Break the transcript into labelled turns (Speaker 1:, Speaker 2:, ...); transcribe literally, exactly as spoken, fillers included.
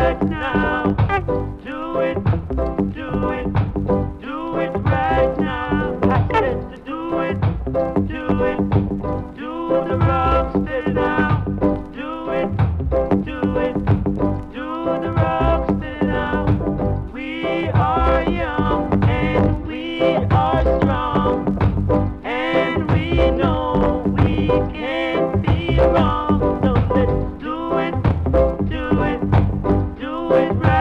Speaker 1: right now. Do it, do it, do it right now. I said to do it, do it, do the rock steady now. Do it, do it, do the rock steady now. We are young and we are strong, and we know we can't be wrong. So let's do it, do it, do it right.